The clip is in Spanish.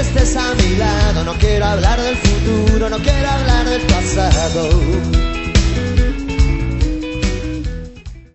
estés a mi lado. No quiero hablar del futuro, no quiero hablar del pasado.